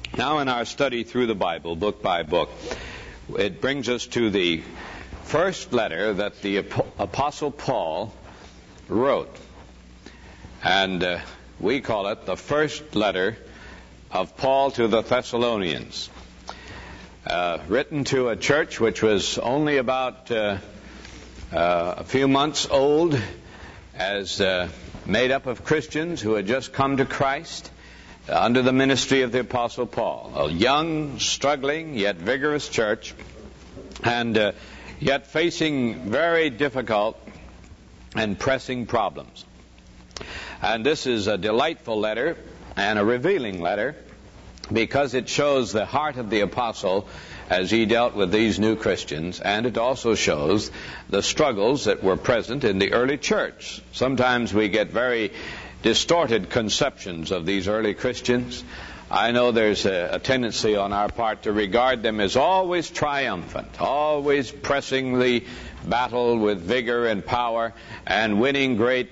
Now in our study through the Bible, book by book, it brings us to the first letter that the Apostle Paul wrote. And we call it the first letter of Paul to the Thessalonians. Written to a church which was only about a few months old, as made up of Christians who had just come to Christ under the ministry of the Apostle Paul. A young, struggling, yet vigorous church, and yet facing very difficult and pressing problems. And this is a delightful letter and a revealing letter, because it shows the heart of the apostle as he dealt with these new Christians, and it also shows the struggles that were present in the early church. Sometimes we get very distorted conceptions of these early Christians. I know there's a tendency on our part to regard them as always triumphant, always pressing the battle with vigor and power and winning great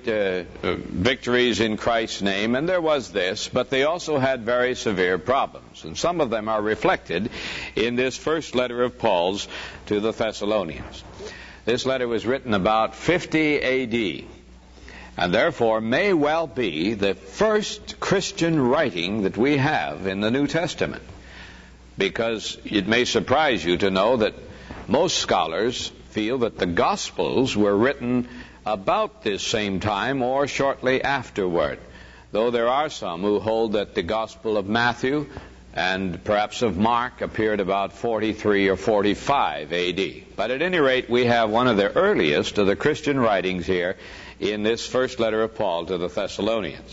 victories in Christ's name. And there was this, but they also had very severe problems. And some of them are reflected in this first letter of Paul's to the Thessalonians. This letter was written about 50 A.D., and therefore may well be the first Christian writing that we have in the New Testament. Because it may surprise you to know that most scholars feel that the Gospels were written about this same time or shortly afterward, though there are some who hold that the Gospel of Matthew and perhaps of Mark appeared about 43 or 45 A.D. But at any rate, we have one of the earliest of the Christian writings here in this first letter of Paul to the Thessalonians.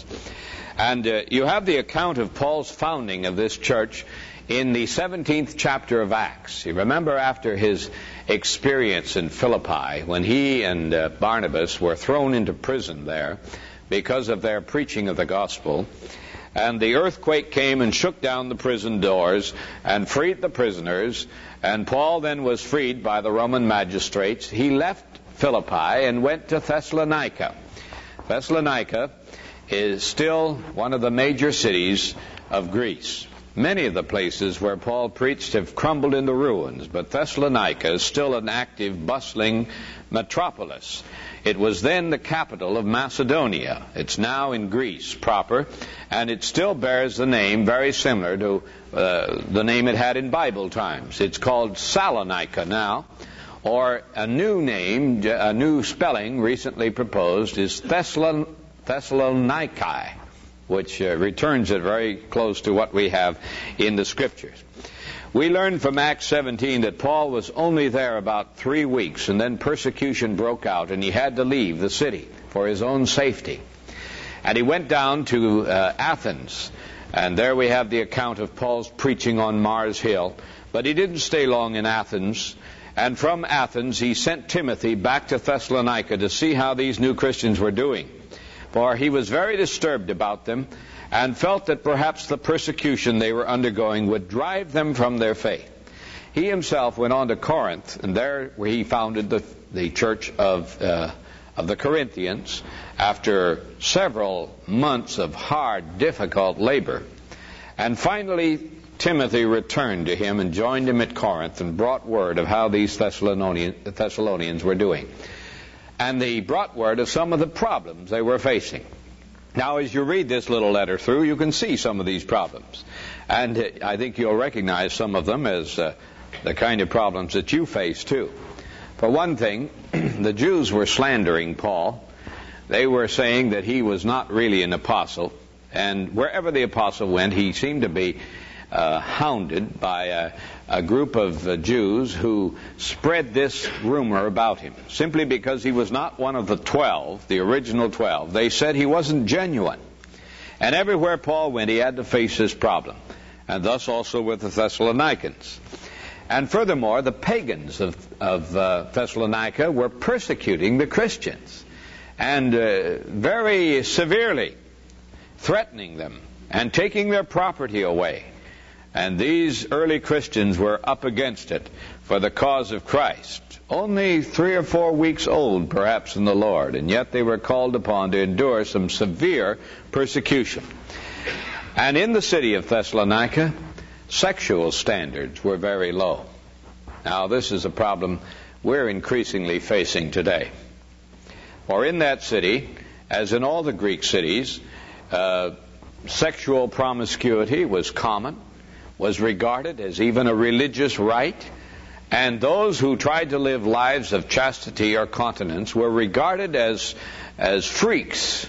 And you have the account of Paul's founding of this church in the 17th chapter of Acts. You remember after his experience in Philippi, when he and Barnabas were thrown into prison there because of their preaching of the gospel, and the earthquake came and shook down the prison doors and freed the prisoners, and Paul then was freed by the Roman magistrates. He left Philippi and went to Thessalonica. Thessalonica is still one of the major cities of Greece. Many of the places where Paul preached have crumbled into ruins, but Thessalonica is still an active, bustling metropolis. It was then the capital of Macedonia. It's now in Greece proper, and it still bears the name very similar to the name it had in Bible times. It's called Salonika now, or a new name, a new spelling recently proposed is Thessaloniki, which returns it very close to what we have in the Scriptures. We learned from Acts 17 that Paul was only there about 3 weeks, and then persecution broke out, and he had to leave the city for his own safety. And he went down to Athens, and there we have the account of Paul's preaching on Mars Hill. But he didn't stay long in Athens, and from Athens he sent Timothy back to Thessalonica to see how these new Christians were doing. For he was very disturbed about them and felt that perhaps the persecution they were undergoing would drive them from their faith. He himself went on to Corinth, and there he founded the church of the Corinthians after several months of hard, difficult labor. And finally, Timothy returned to him and joined him at Corinth and brought word of how these Thessalonians were doing. And they brought word of some of the problems they were facing. Now, as you read this little letter through, you can see some of these problems. And I think you'll recognize some of them as the kind of problems that you face, too. For one thing, the Jews were slandering Paul. They were saying that he was not really an apostle. And wherever the apostle went, he seemed to be hounded by a group of Jews who spread this rumor about him. Simply because he was not one of the 12, the original 12. They said he wasn't genuine. And everywhere Paul went, he had to face this problem. And thus also with the Thessalonians. And furthermore, the pagans of Thessalonica were persecuting the Christians. And very severely threatening them and taking their property away. And these early Christians were up against it for the cause of Christ. Only 3 or 4 weeks old, perhaps, in the Lord, and yet they were called upon to endure some severe persecution. And in the city of Thessalonica, sexual standards were very low. Now, this is a problem we're increasingly facing today. For in that city, as in all the Greek cities, sexual promiscuity was common, was regarded as even a religious right, and those who tried to live lives of chastity or continence were regarded as freaks,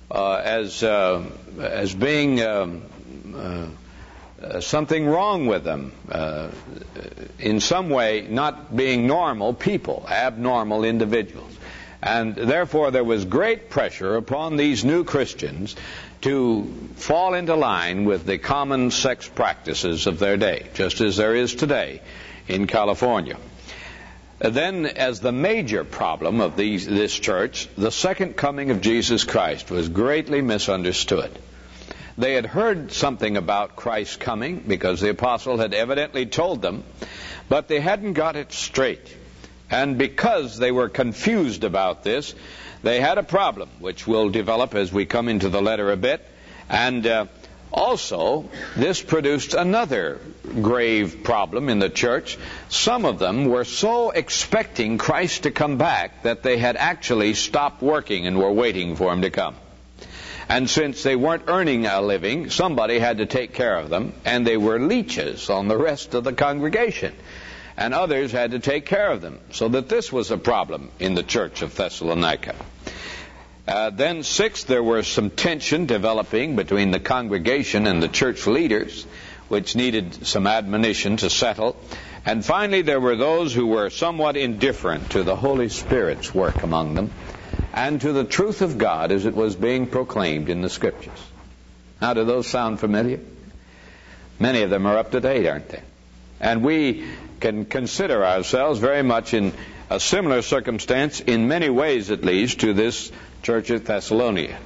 as being something wrong with them, in some way not being normal people, abnormal individuals. And therefore there was great pressure upon these new Christians to fall into line with the common sex practices of their day, just as there is today in California. Then, as the major problem of this church, the second coming of Jesus Christ was greatly misunderstood. They had heard something about Christ's coming because the apostle had evidently told them, but they hadn't got it straight. And because they were confused about this, they had a problem, which will develop as we come into the letter a bit. And also, this produced another grave problem in the church. Some of them were so expecting Christ to come back that they had actually stopped working and were waiting for him to come. And since they weren't earning a living, somebody had to take care of them, and they were leeches on the rest of the congregation. And others had to take care of them, so that this was a problem in the church of Thessalonica. Then, sixth, there was some tension developing between the congregation and the church leaders, which needed some admonition to settle. And finally, there were those who were somewhat indifferent to the Holy Spirit's work among them and to the truth of God as it was being proclaimed in the Scriptures. Now, do those sound familiar? Many of them are up to date, aren't they? And we can consider ourselves very much in a similar circumstance, in many ways at least, to this church at Thessalonica.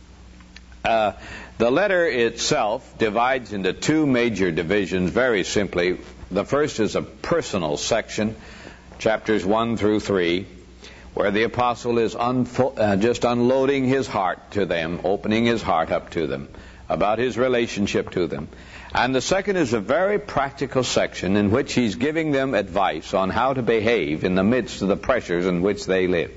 The letter itself divides into two major divisions very simply. The first is a personal section, chapters 1 through 3, where the apostle is just unloading his heart to them, opening his heart up to them, about his relationship to them. And the second is a very practical section in which he's giving them advice on how to behave in the midst of the pressures in which they live.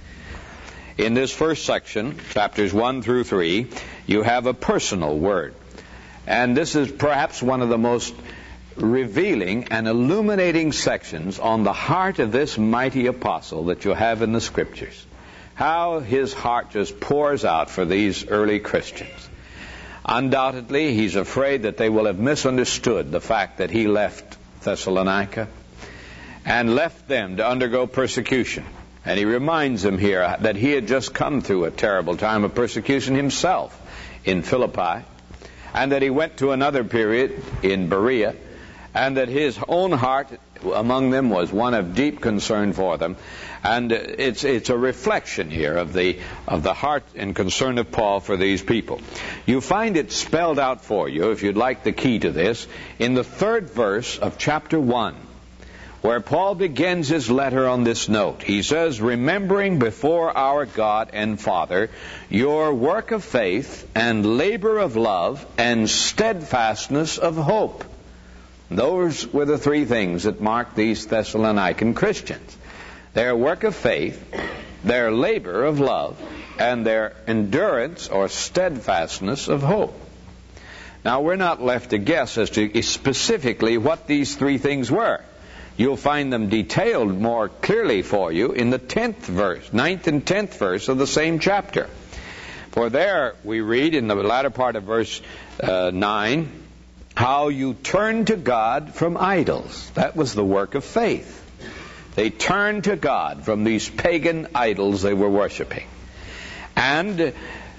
In this first section, chapters 1 through 3, you have a personal word. And this is perhaps one of the most revealing and illuminating sections on the heart of this mighty apostle that you have in the Scriptures. How his heart just pours out for these early Christians. Undoubtedly, he's afraid that they will have misunderstood the fact that he left Thessalonica and left them to undergo persecution. And he reminds them here that he had just come through a terrible time of persecution himself in Philippi, and that he went to another period in Berea, and that his own heart among them was one of deep concern for them. And it's a reflection here of the heart and concern of Paul for these people. You find it spelled out for you, if you'd like the key to this, in the 3rd verse of chapter 1, where Paul begins his letter on this note. He says, "Remembering before our God and Father your work of faith and labor of love and steadfastness of hope." Those were the three things that marked these Thessalonican Christians. Their work of faith, their labor of love, and their endurance or steadfastness of hope. Now, we're not left to guess as to specifically what these three things were. You'll find them detailed more clearly for you in the 10th verse, 9th and 10th verse of the same chapter. For there we read in the latter part of verse 9, how you turn to God from idols. That was the work of faith. They turned to God from these pagan idols they were worshiping. And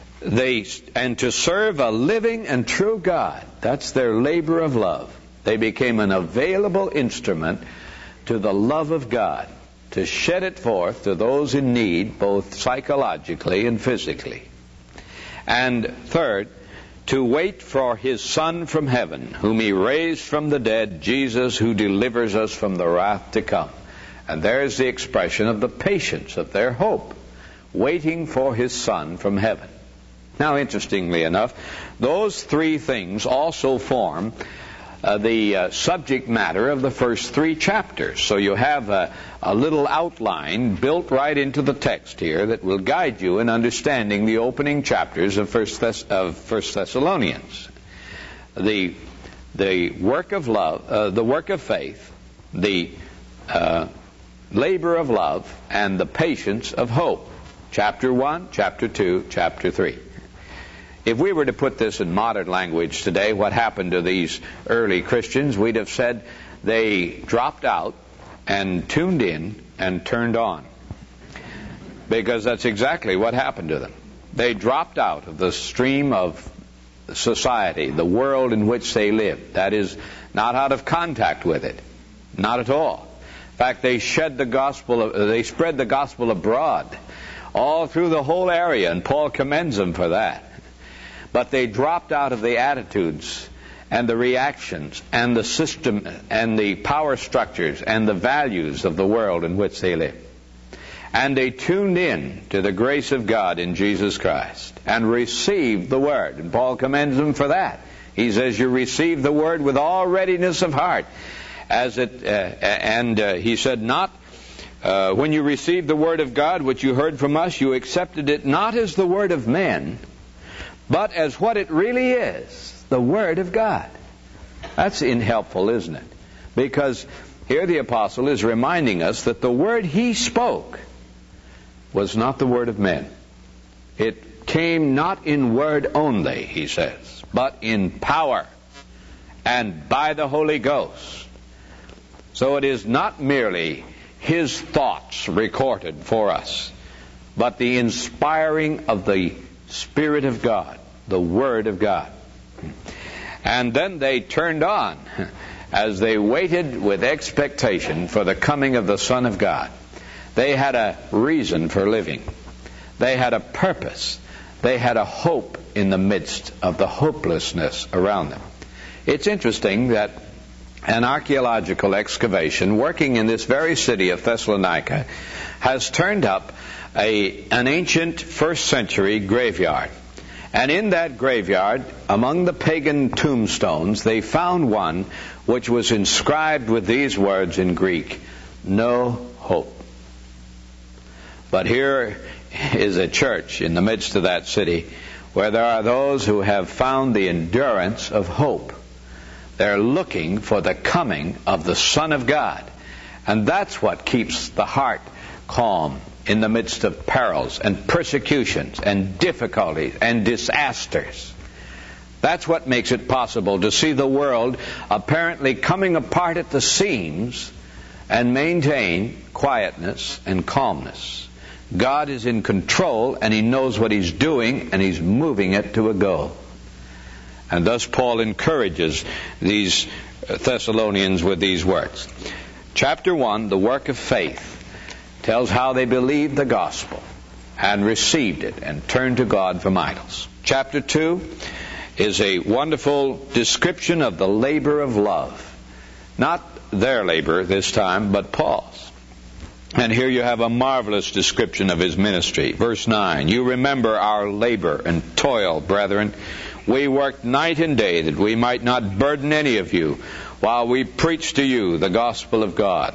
to serve a living and true God. That's their labor of love. They became an available instrument to the love of God, to shed it forth to those in need, both psychologically and physically. And third, to wait for his Son from heaven, whom he raised from the dead, Jesus, who delivers us from the wrath to come. And there's the expression of the patience of their hope, waiting for his Son from heaven. Now, interestingly enough, those three things also form the subject matter of the first 3 chapters. So you have a little outline built right into the text here that will guide you in understanding the opening chapters of First Thessalonians. The work of love, the work of faith, the labor of love, and the patience of hope. Chapter 1, Chapter 2, Chapter 3. If we were to put this in modern language today, what happened to these early Christians, we'd have said they dropped out and tuned in and turned on. Because that's exactly what happened to them. They dropped out of the stream of society, the world in which they lived. That is, not out of contact with it. Not at all. In fact, they spread the gospel abroad all through the whole area, and Paul commends them for that. But they dropped out of the attitudes and the reactions and the system and the power structures and the values of the world in which they lived. And they tuned in to the grace of God in Jesus Christ and received the Word. And Paul commends them for that. He says, you receive the Word with all readiness of heart. He said, not when you received the Word of God, which you heard from us, you accepted it not as the Word of men, but as what it really is, the Word of God. That's helpful, isn't it? Because here the apostle is reminding us that the word he spoke was not the word of men. It came not in word only, he says, but in power and by the Holy Ghost. So it is not merely his thoughts recorded for us, but the inspiring of the Spirit of God, the Word of God. And then they turned on as they waited with expectation for the coming of the Son of God. They had a reason for living. They had a purpose. They had a hope in the midst of the hopelessness around them. It's interesting that an archaeological excavation working in this very city of Thessalonica has turned up an ancient first century graveyard. And in that graveyard, among the pagan tombstones, they found one which was inscribed with these words in Greek, "No hope." But here is a church in the midst of that city where there are those who have found the endurance of hope. They're looking for the coming of the Son of God. And that's what keeps the heart calm in the midst of perils and persecutions and difficulties and disasters. That's what makes it possible to see the world apparently coming apart at the seams and maintain quietness and calmness. God is in control, and He knows what He's doing, and He's moving it to a goal. And thus Paul encourages these Thessalonians with these words. Chapter 1, the work of faith, tells how they believed the gospel and received it and turned to God from idols. Chapter 2 is a wonderful description of the labor of love. Not their labor this time, but Paul's. And here you have a marvelous description of his ministry. Verse 9, you remember our labor and toil, brethren. We worked night and day that we might not burden any of you while we preach to you the gospel of God.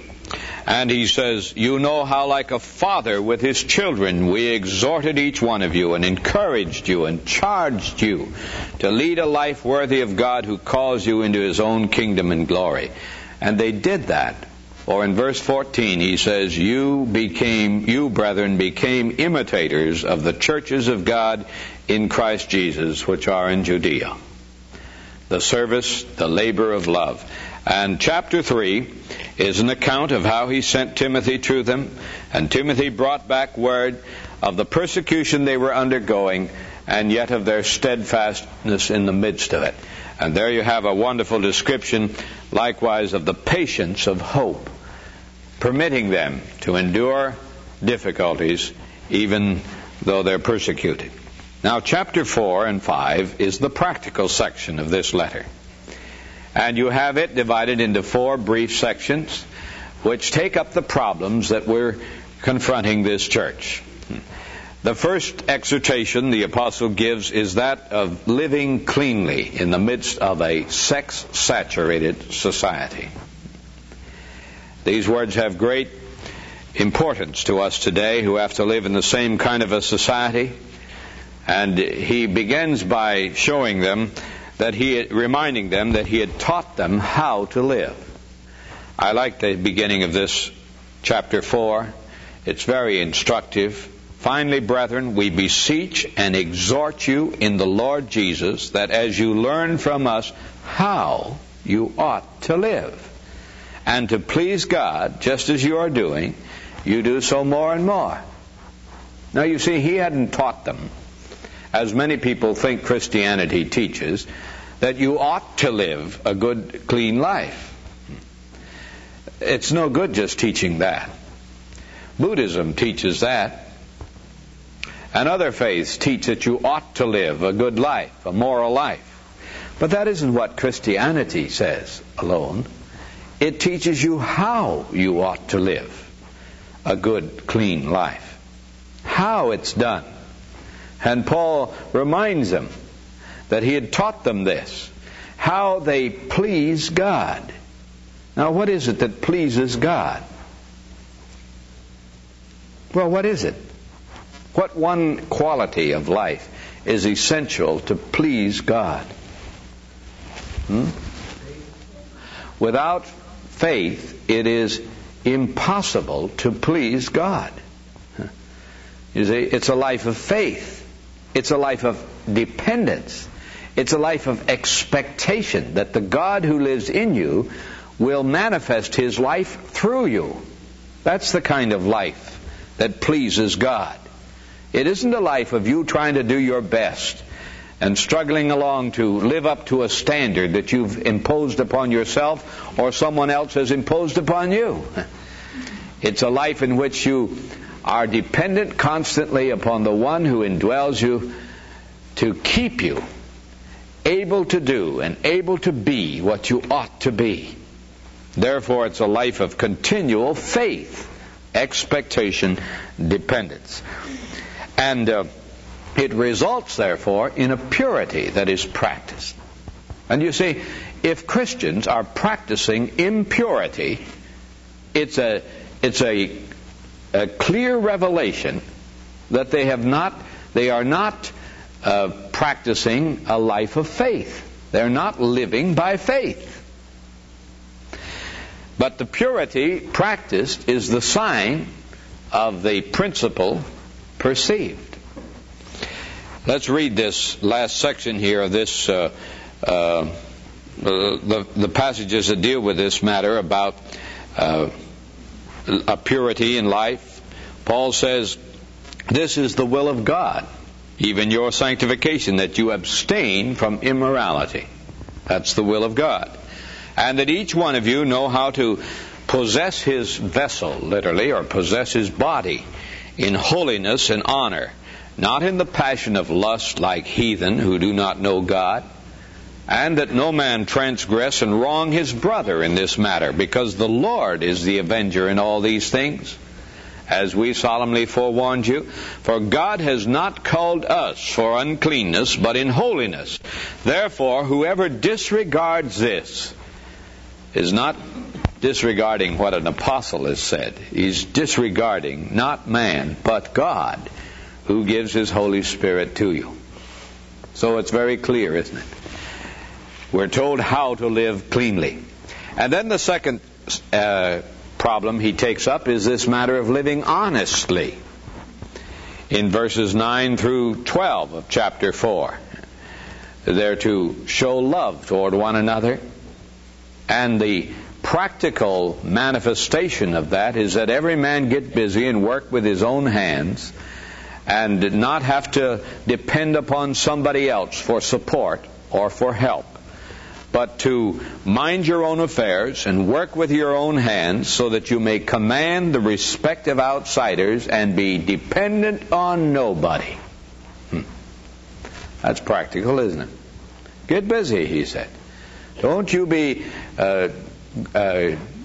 And he says, you know how like a father with his children we exhorted each one of you and encouraged you and charged you to lead a life worthy of God who calls you into His own kingdom and glory. And they did that. Or in verse 14 he says, you brethren became imitators of the churches of God in Christ Jesus which are in Judea. The service, the labor of love. And chapter 3 is an account of how he sent Timothy to them, and Timothy brought back word of the persecution they were undergoing, and yet of their steadfastness in the midst of it. And there you have a wonderful description, likewise, of the patience of hope, permitting them to endure difficulties even though they're persecuted. Now, chapter 4 and 5 is the practical section of this letter. And you have it divided into 4 brief sections which take up the problems that we're confronting this church. The first exhortation the apostle gives is that of living cleanly in the midst of a sex-saturated society. These words have great importance to us today who have to live in the same kind of a society. And he begins by showing them reminding them that he had taught them how to live. I like the beginning of this chapter 4. It's very instructive. Finally, brethren, we beseech and exhort you in the Lord Jesus that as you learn from us how you ought to live, and to please God, just as you are doing, you do so more and more. Now you see, he hadn't taught them, as many people think Christianity teaches, that you ought to live a good, clean life. It's no good just teaching that. Buddhism teaches that. And other faiths teach that you ought to live a good life, a moral life. But that isn't what Christianity says alone. It teaches you how you ought to live a good, clean life. How it's done. And Paul reminds them that he had taught them this. How they please God. Now, what is it that pleases God? Well, what is it? What one quality of life is essential to please God? Without faith, it is impossible to please God. You see, it's a life of faith. It's a life of dependence. It's a life of expectation that the God who lives in you will manifest His life through you. That's the kind of life that pleases God. It isn't a life of you trying to do your best and struggling along to live up to a standard that you've imposed upon yourself or someone else has imposed upon you. It's a life in which you are dependent constantly upon the one who indwells you to keep you able to do and able to be what you ought to be. Therefore, it's a life of continual faith, expectation, dependence. And it results, therefore, in a purity that is practiced. And you see, if Christians are practicing impurity, it's a clear revelation that they are not practicing a life of faith. They're not living by faith. But the purity practiced is the sign of the principle perceived. Let's read this last section here of this, the passages that deal with this matter about a purity in life. Paul says, "This is the will of God, even your sanctification, that you abstain from immorality." That's the will of God. "And that each one of you know how to possess his vessel," literally, or possess his body, "in holiness and honor, not in the passion of lust like heathen who do not know God. And that no man transgress and wrong his brother in this matter, because the Lord is the avenger in all these things, as we solemnly forewarned you. For God has not called us for uncleanness, but in holiness. Therefore, whoever disregards this is not disregarding what an apostle has said. He's disregarding not man, but God, who gives His Holy Spirit to you." So it's very clear, isn't it? We're told how to live cleanly. And then the second problem he takes up is this matter of living honestly. In verses 9 through 12 of chapter 4, they're to show love toward one another. And the practical manifestation of that is that every man get busy and work with his own hands and not have to depend upon somebody else for support or for help, but to mind your own affairs and work with your own hands so that you may command the respect of outsiders and be dependent on nobody. That's practical, isn't it? Get busy, he said. Don't you be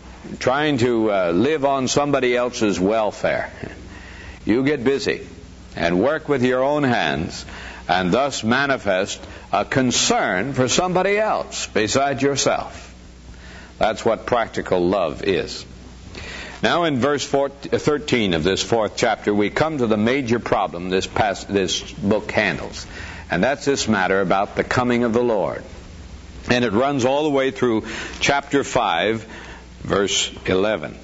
trying to live on somebody else's welfare. You get busy and work with your own hands, and thus manifest a concern for somebody else besides yourself. That's what practical love is. Now in verse 13 of this 4th chapter, we come to the major problem this book handles. And that's this matter about the coming of the Lord. And it runs all the way through chapter 5, verse 11.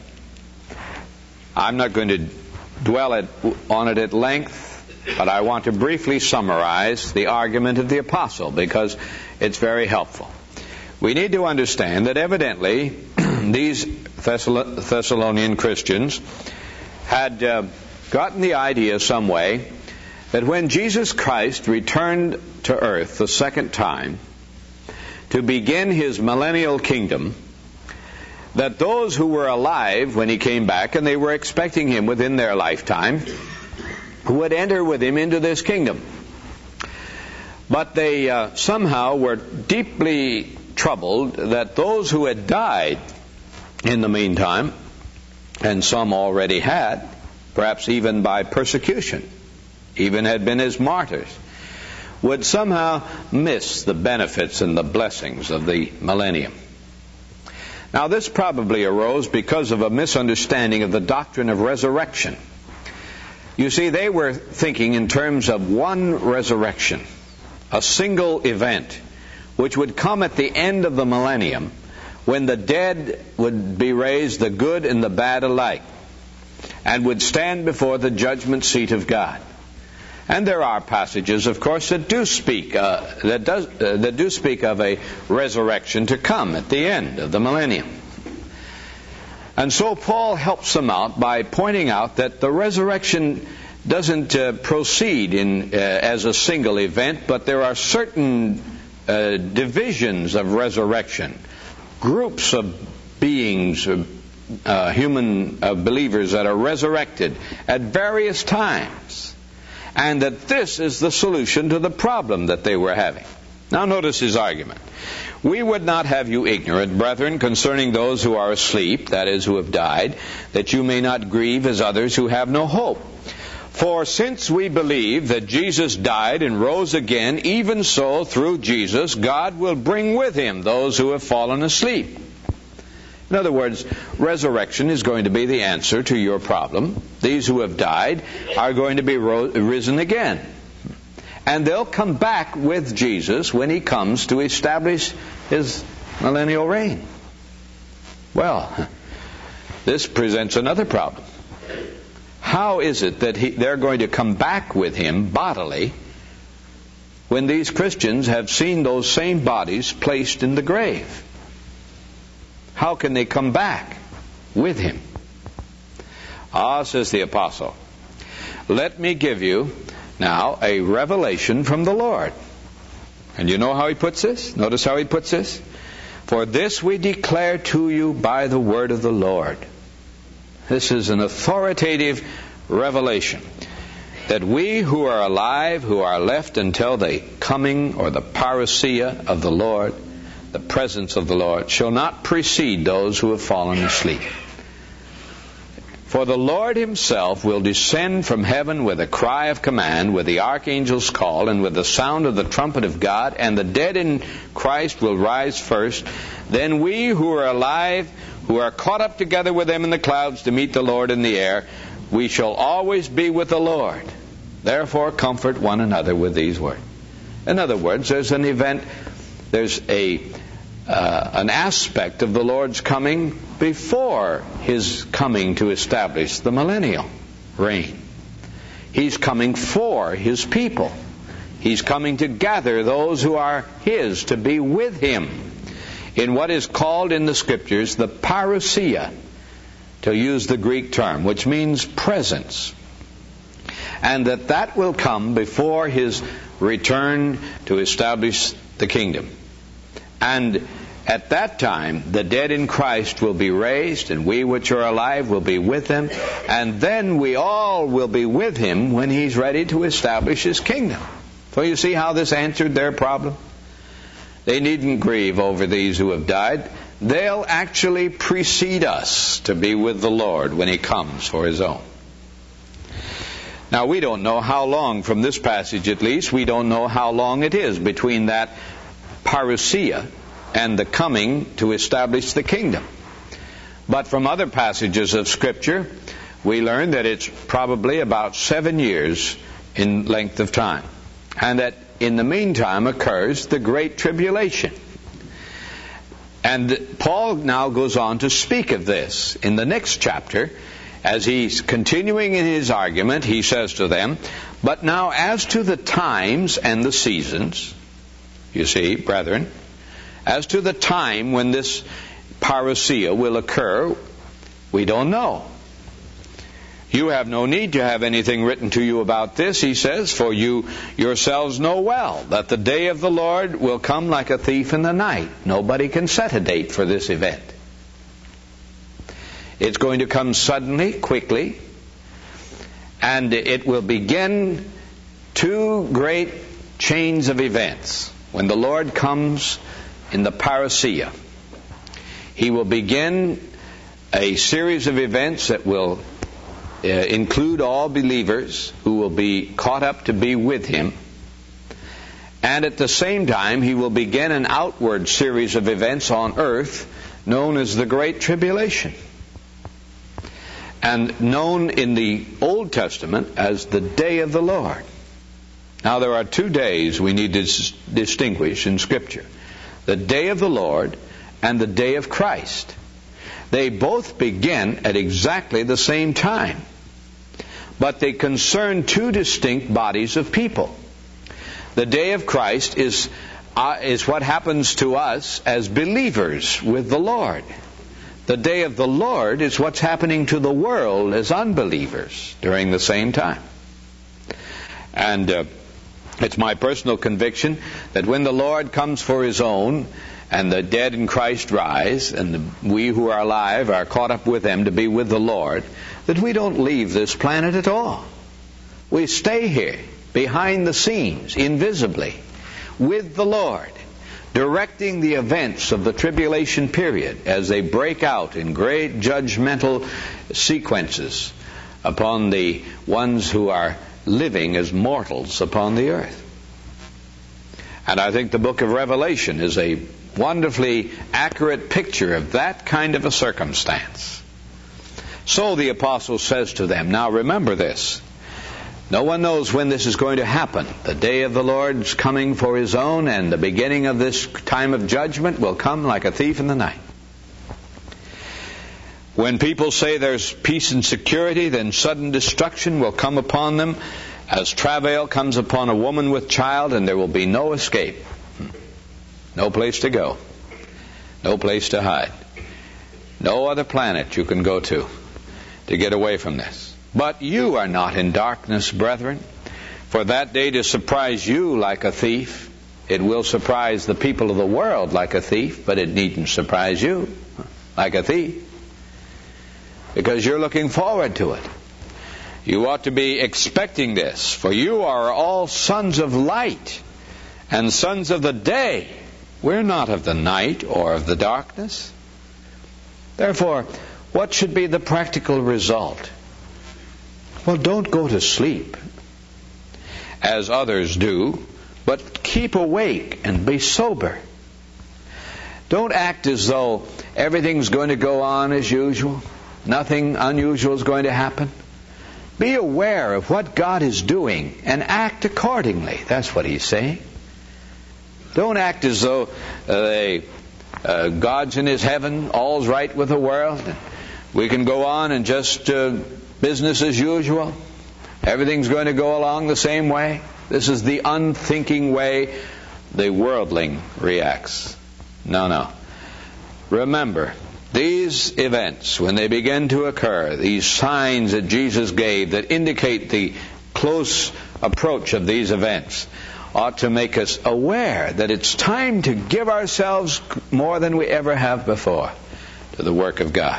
I'm not going to dwell on it at length, but I want to briefly summarize the argument of the apostle because it's very helpful. We need to understand that evidently these Thessalonian Christians had gotten the idea some way that when Jesus Christ returned to earth the second time to begin his millennial kingdom, that those who were alive when he came back, and they were expecting him within their lifetime, would enter with him into this kingdom. But they somehow were deeply troubled that those who had died in the meantime, and some already had, perhaps even by persecution, even had been as martyrs, would somehow miss the benefits and the blessings of the millennium. Now this probably arose because of a misunderstanding of the doctrine of resurrection. You see, they were thinking in terms of one resurrection, a single event, which would come at the end of the millennium, when the dead would be raised, the good and the bad alike, and would stand before the judgment seat of God. And there are passages, of course, that do speak of a resurrection to come at the end of the millennium. And so Paul helps them out by pointing out that the resurrection doesn't proceed as a single event, but there are certain divisions of resurrection, groups of beings, human believers that are resurrected at various times, and that this is the solution to the problem that they were having. Now notice his argument. We would not have you ignorant, brethren, concerning those who are asleep, that is, who have died, that you may not grieve as others who have no hope. For since we believe that Jesus died and rose again, even so through Jesus God will bring with him those who have fallen asleep. In other words, resurrection is going to be the answer to your problem. These who have died are going to be risen again. And they'll come back with Jesus when he comes to establish his millennial reign. Well, this presents another problem. How is it that they're going to come back with him bodily when these Christians have seen those same bodies placed in the grave? How can they come back with him? Says the apostle, let me give you now a revelation from the Lord. And you know how he puts this? Notice how he puts this. For this we declare to you by the word of the Lord. This is an authoritative revelation that we who are alive, who are left until the coming or the parousia of the Lord, the presence of the Lord, shall not precede those who have fallen asleep. For the Lord himself will descend from heaven with a cry of command, with the archangel's call, and with the sound of the trumpet of God, and the dead in Christ will rise first. Then we who are alive, who are caught up together with them in the clouds to meet the Lord in the air, we shall always be with the Lord. Therefore comfort one another with these words. In other words, there's an event, there's an aspect of the Lord's coming before his coming to establish the millennial reign. He's coming for his people. He's coming to gather those who are his to be with him in what is called in the Scriptures the parousia, to use the Greek term, which means presence. And that will come before his return to establish the kingdom. And at that time, the dead in Christ will be raised, and we which are alive will be with them, and then we all will be with him when he's ready to establish his kingdom. So you see how this answered their problem? They needn't grieve over these who have died. They'll actually precede us to be with the Lord when he comes for his own. Now, we don't know how long, from this passage at least, we don't know how long it is between that parousia and the coming to establish the kingdom. But from other passages of Scripture, we learn that it's probably about 7 years in length of time. And that in the meantime occurs the Great Tribulation. And Paul now goes on to speak of this. In the next chapter, as he's continuing in his argument, he says to them, "But now as to the times and the seasons," you see, brethren, as to the time when this parousia will occur, we don't know. "You have no need to have anything written to you about this," he says, "for you yourselves know well that the day of the Lord will come like a thief in the night." Nobody can set a date for this event. It's going to come suddenly, quickly, and it will begin two great chains of events. When the Lord comes in the parousia, He will begin a series of events that will include all believers who will be caught up to be with Him. And at the same time, He will begin an outward series of events on earth known as the Great Tribulation, and known in the Old Testament as the Day of the Lord. Now, there are 2 days we need to distinguish in Scripture: the Day of the Lord and the Day of Christ. They both begin at exactly the same time, but they concern two distinct bodies of people. The Day of Christ is what happens to us as believers with the Lord. The Day of the Lord is what's happening to the world as unbelievers during the same time. And it's my personal conviction that when the Lord comes for His own, and the dead in Christ rise, and we who are alive are caught up with them to be with the Lord, that we don't leave this planet at all. We stay here, behind the scenes, invisibly, with the Lord, directing the events of the tribulation period as they break out in great judgmental sequences upon the ones who are living as mortals upon the earth. And I think the book of Revelation is a wonderfully accurate picture of that kind of a circumstance. So the apostle says to them, now remember this. No one knows when this is going to happen. The day of the Lord's coming for His own, and the beginning of this time of judgment will come like a thief in the night. When people say there's peace and security, then sudden destruction will come upon them, as travail comes upon a woman with child, and there will be no escape. No place to go. No place to hide. No other planet you can go to get away from this. But you are not in darkness, brethren, for that day to surprise you like a thief. It will surprise the people of the world like a thief, but it needn't surprise you like a thief, because you're looking forward to it. You ought to be expecting this, for you are all sons of light and sons of the day. We're not of the night or of the darkness. Therefore, what should be the practical result? Well, don't go to sleep as others do, but keep awake and be sober. Don't act as though everything's going to go on as usual. Nothing unusual is going to happen. Be aware of what God is doing and act accordingly. That's what He's saying. Don't act as though God's in His heaven, all's right with the world, and we can go on and just business as usual. Everything's going to go along the same way. This is the unthinking way the worldling reacts. No. Remember, these events, when they begin to occur, these signs that Jesus gave that indicate the close approach of these events, ought to make us aware that it's time to give ourselves more than we ever have before to the work of God.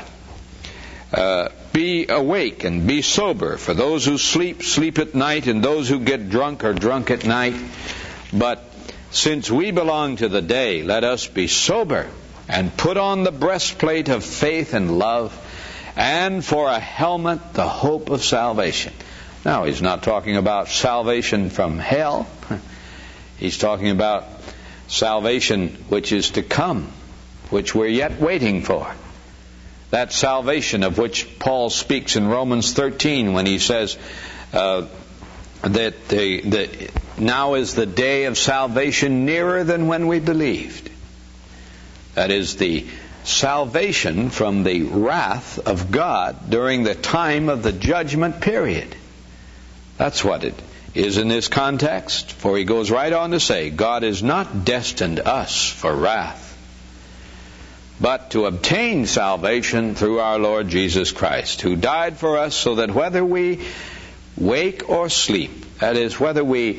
Be awake and be sober. For those who sleep, sleep at night, and those who get drunk are drunk at night. But since we belong to the day, let us be sober and put on the breastplate of faith and love, and for a helmet, the hope of salvation. Now, he's not talking about salvation from hell. He's talking about salvation which is to come, which we're yet waiting for. That salvation of which Paul speaks in Romans 13 when he says that now is the day of salvation nearer than when we believed. That is the salvation from the wrath of God during the time of the judgment period. That's what it is in this context. For he goes right on to say, God has not destined us for wrath, but to obtain salvation through our Lord Jesus Christ, who died for us so that whether we wake or sleep, that is, whether we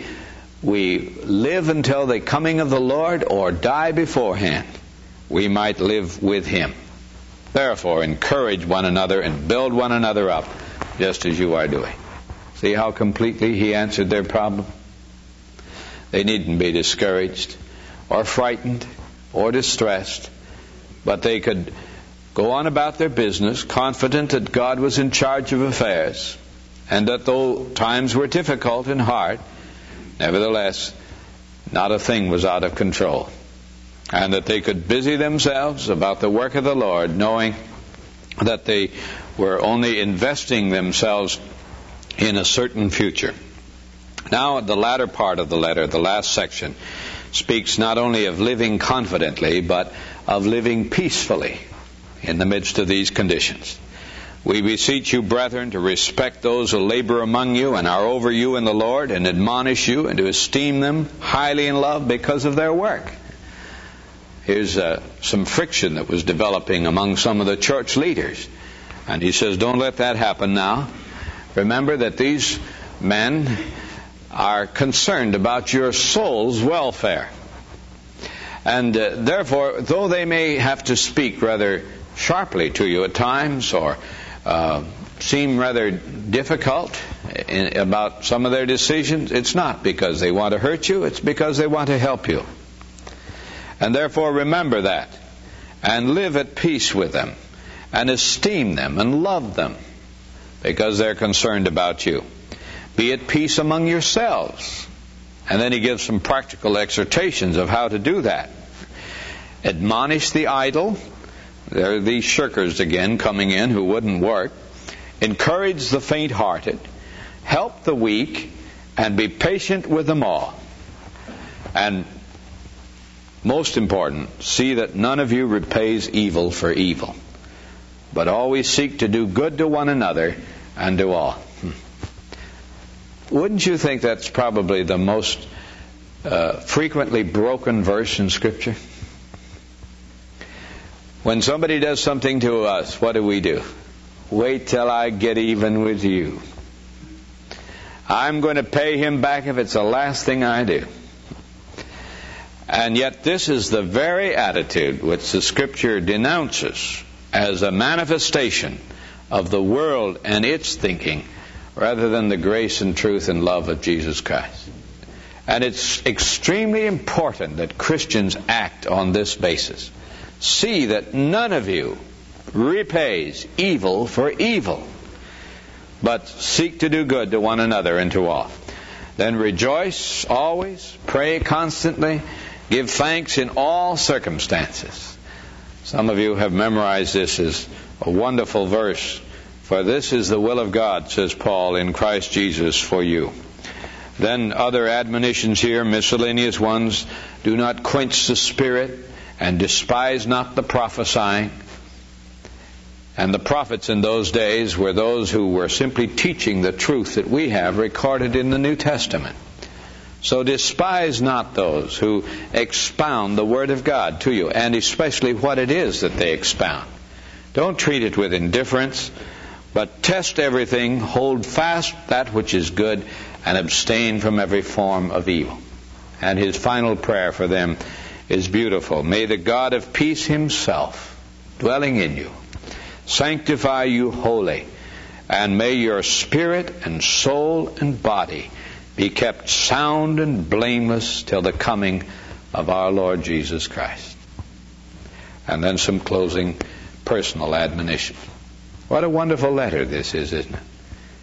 live until the coming of the Lord or die beforehand, we might live with Him. Therefore, encourage one another and build one another up, just as you are doing. See how completely he answered their problem? They needn't be discouraged or frightened or distressed, but they could go on about their business, confident that God was in charge of affairs, and that though times were difficult and hard, nevertheless, not a thing was out of control, and that they could busy themselves about the work of the Lord, knowing that they were only investing themselves in a certain future. Now, the latter part of the letter, the last section, speaks not only of living confidently, but of living peacefully in the midst of these conditions. We beseech you, brethren, to respect those who labor among you and are over you in the Lord, and admonish you, and to esteem them highly in love because of their work. Here's some friction that was developing among some of the church leaders. And he says, don't let that happen now. Remember that these men are concerned about your soul's welfare. And therefore, though they may have to speak rather sharply to you at times, or seem rather difficult about some of their decisions, it's not because they want to hurt you, it's because they want to help you. And therefore remember that, and live at peace with them, and esteem them, and love them, because they're concerned about you. Be at peace among yourselves. And then he gives some practical exhortations of how to do that. Admonish the idle. There are these shirkers again coming in who wouldn't work. Encourage the faint-hearted. Help the weak, and be patient with them all. And most important, see that none of you repays evil for evil, but always seek to do good to one another and to all. Wouldn't you think that's probably the most frequently broken verse in Scripture? When somebody does something to us, what do? Wait till I get even with you. I'm going to pay him back if it's the last thing I do. And yet this is the very attitude which the Scripture denounces as a manifestation of the world and its thinking, rather than the grace and truth and love of Jesus Christ. And it's extremely important that Christians act on this basis. See that none of you repays evil for evil, but seek to do good to one another and to all. Then rejoice always, pray constantly, give thanks in all circumstances. Some of you have memorized this as a wonderful verse. For this is the will of God, says Paul, in Christ Jesus for you. Then other admonitions here, miscellaneous ones. Do not quench the spirit, and despise not the prophesying. And the prophets in those days were those who were simply teaching the truth that we have recorded in the New Testament. So despise not those who expound the Word of God to you, and especially what it is that they expound. Don't treat it with indifference, but test everything, hold fast that which is good, and abstain from every form of evil. And his final prayer for them is beautiful. May the God of peace himself, dwelling in you, sanctify you wholly, and may your spirit and soul and body be kept sound and blameless till the coming of our Lord Jesus Christ. And then some closing personal admonition. What a wonderful letter this is, isn't it?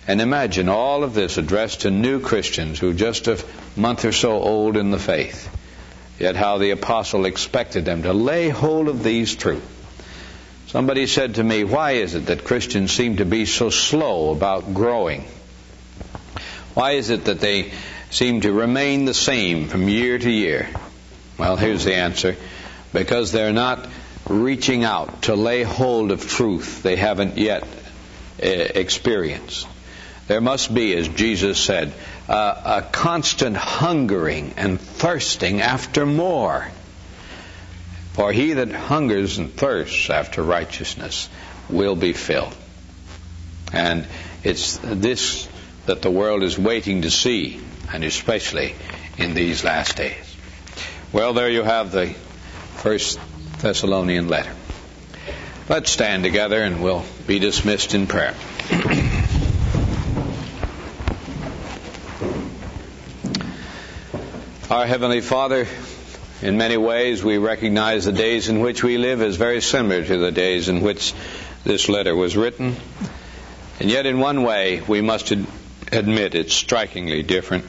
And imagine all of this addressed to new Christians who are just a month or so old in the faith. Yet how the apostle expected them to lay hold of these truths. Somebody said to me, why is it that Christians seem to be so slow about growing? Why is it that they seem to remain the same from year to year? Well, here's the answer. Because they're not reaching out to lay hold of truth they haven't yet experienced. There must be, as Jesus said, a constant hungering and thirsting after more. For he that hungers and thirsts after righteousness will be filled. And it's this that the world is waiting to see, and especially in these last days. Well, there you have the First Thessalonian letter. Let's stand together and we'll be dismissed in prayer. Our Heavenly Father, in many ways we recognize the days in which we live as very similar to the days in which this letter was written. And yet in one way we must admit it's strikingly different.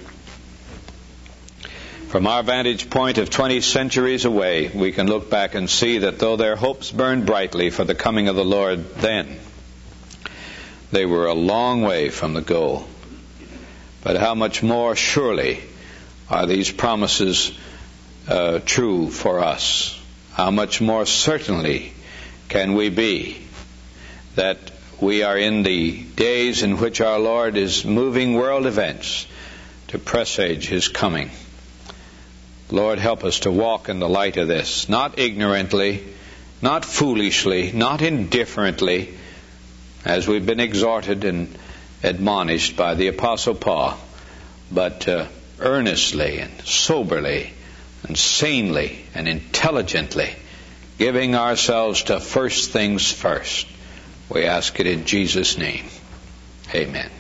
From our vantage point of 20 centuries away, we can look back and see that though their hopes burned brightly for the coming of the Lord then, they were a long way from the goal. But how much more surely are these promises true for us? How much more certainly can we be that we are in the days in which our Lord is moving world events to presage His coming? Lord, help us to walk in the light of this, not ignorantly, not foolishly, not indifferently, as we've been exhorted and admonished by the Apostle Paul, but earnestly and soberly and sanely and intelligently, giving ourselves to first things first. We ask it in Jesus' name. Amen.